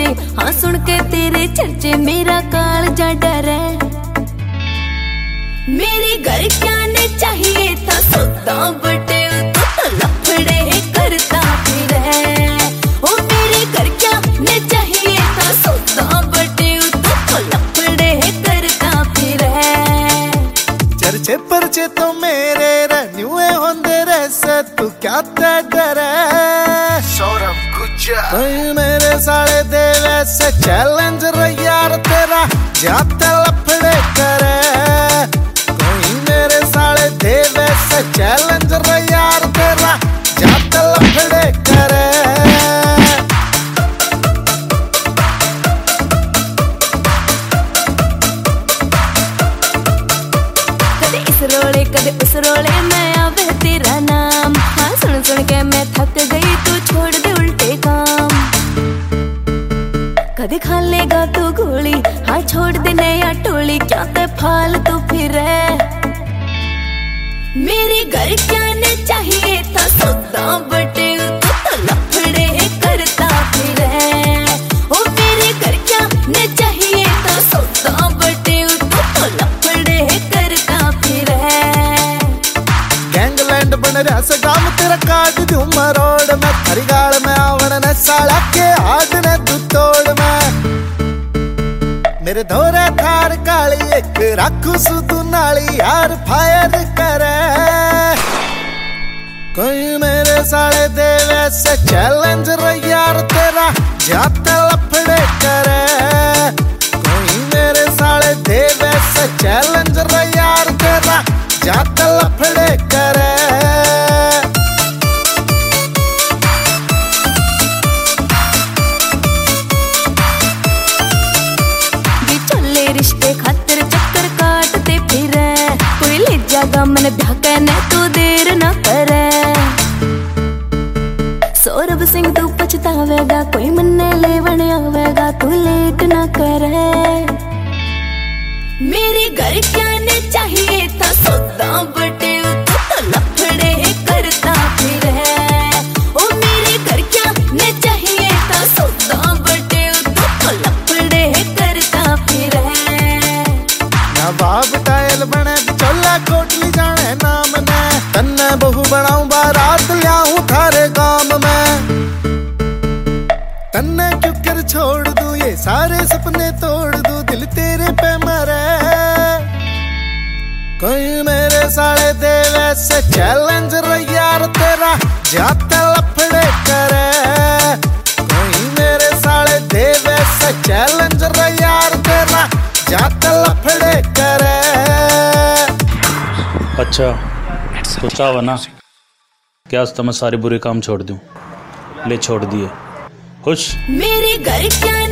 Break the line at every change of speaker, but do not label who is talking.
हाँ सुन के तेरे चर्चे मेरा कालजा डरे। मेरे घर क्या ने चाहिए था सौदा बटे तो लफड़े करता फिरे। ओ मेरे घर क्या ने चाहिए था सौदा बटे तो लफड़े करता फिरे।
चर्चे परचे तो मेरे रन्युए होंदे रैसे तू क्या तय करे।
सौरभ गुज्जर
कोई मेरे साले दे वैसे चैलेंज यार तेरा जाते लफड़े करे। कोई मेरे साले दे वैसे चैलेंज यार तेरा जाते लफड़े करे।
कदे इस रोले कदे उस रोले में आवे तेरा नाम। हाँ सुन सुन के मैं थक गई तू छोड़ दे उल्टे काम। कदे खा लेगा तू गोली हाँ छोड़ दे नया टोली क्या ते फालतू फिरे। मेरे घर क्या ने चाहिए था सौदा बटे तो लफड़े करता फिरे। ओ मेरे घर क्या ने चाहिए था सौदा बटे तो लफड़े करता फिरे।
गैंगलैंड बन रहा से गाम तेरा काट दूं मरोड़ में। थारी गाल में आवण ने साला के आग ने तू तोड़ में। मेरे धोरे थार काली एक राखू सुधु नाली यार फायर करे। कोई मेरे साले दे वैसे चैलेंज यार तेरा जाते लफड़े करे। कोई मेरे साले दे वैसे चैलेंज यार तेरा जाते लफड़े करे।
रिश्ते खातिर चक्कर काटते फिरे। कोई ले जागा मन ब्याह कहने तू देर ना करे। सौरभ सिंह तू पछतावेगा कोई मन्ने लेवन आवेगा तू लेट ना करे। मेरे घर क्या ने चाहिए था सौदा बटे तो लफड़े करता फिरे। ओ मेरे घर क्या ने चाहिए था सौदा बटे तो लफड़े करता फिरे।
बाब टायल बने चोला कोटली जाने नाम ने। तन्ने बहु बनाऊं बारात लियाऊं थारे गांव में। तन्ने क्यों कर छोड़ दूं ये सारे सपने तोड़ दूं दिल तेरे पे मरे। कोई मेरे साले दे वैसे चैलेंज यार तेरा जाते लफड़े करे। कोई मेरे साले दे वैसे चैलेंज यार तेरा जाते लफड़े करे।
अच्छा तो चावा ना क्या मैं सारे बुरे काम छोड़ दूं। ले छोड़ दिए खुश।
मेरे घर क्या